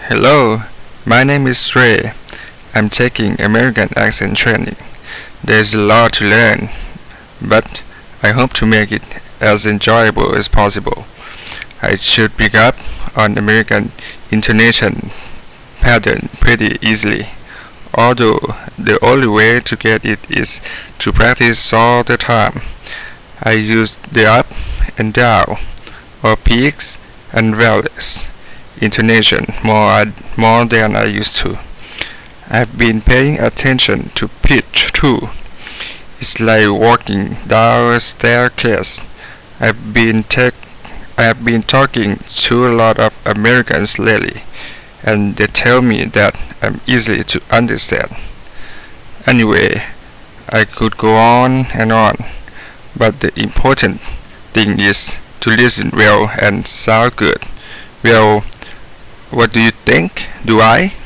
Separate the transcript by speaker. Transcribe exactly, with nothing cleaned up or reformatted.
Speaker 1: Hello, my name is Ray. I'm taking American accent training. There's a lot to learn, but I hope to make it as enjoyable as possible. I should pick up on American intonation pattern pretty easily, although the only way to get it is to practice all the time. I use the up and down, or peaks and valleys intonation more, more than I used to. I've been paying attention to pitch too. It's like walking down a staircase. I've been tech I've been talking to a lot of Americans lately, and they tell me that I'm easy to understand. Anyway, I could go on and on, but the important thing is to listen well and sound good. Well, what do you think? Do I?